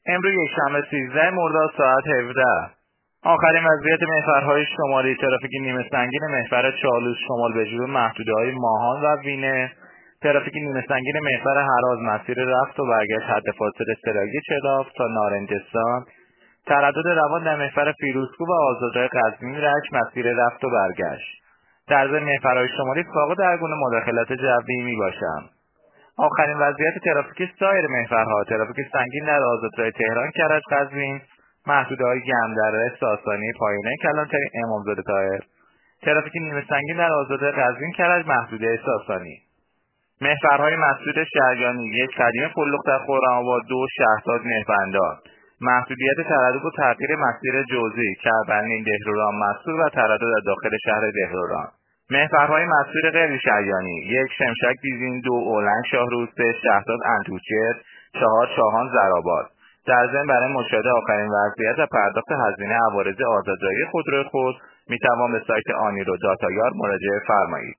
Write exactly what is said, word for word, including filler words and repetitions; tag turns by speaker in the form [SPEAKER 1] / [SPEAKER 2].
[SPEAKER 1] امروز یکشنبه سیزده مرداد ساعت هفده. آخرین وضعیت محورهای شمالی ترافیک نیمه سنگین محور چالوس شمال به جنوب محدوده‌های ماهان و وینه، ترافیک نیمه سنگین محور هراز مسیر رفت و برگشت حد فاصله سراگی چلاف تا نارنجستان، تردد روان در محور فیروزکوه و آزادراه قزوین رج مسیر رفت و برگشت. در ضمن محورهای شمالی فاقد هر گونه مداخلت جوی میباشند. آخرین وضعیت ترافیک سایر محورها: ترافیک سنگین در آزادراه تهران کرج قزوین، محدوده‌های گرمدره ساسانی پایانه کلانتری امامزاده طاهر، ترافیک نیمه سنگین در آزادراه قزوین کرج محدوده ساسانی. محورهای مسدود شهریانی: یک قدیم فلوخ در خرم‌آباد، دو شهرزاد مهربندان، محدودیت تردد و تغییر مسیر جزئی کربنین دهلوران مسدود و تردد در داخل شهر دهلوران. محورهای مسدود غیر شهریانی: یک شمشک دیزین، دو اولنگ شاهروز، سه شهرزاد انتوچر، چهار شاهان زرآباد. در ضمن برای مشاهده آخرین وضعیت و پرداخت هزینه عوارض آزادراهی خودروی خود میتوان به سایت آنیرو داتایار مراجعه فرمایید.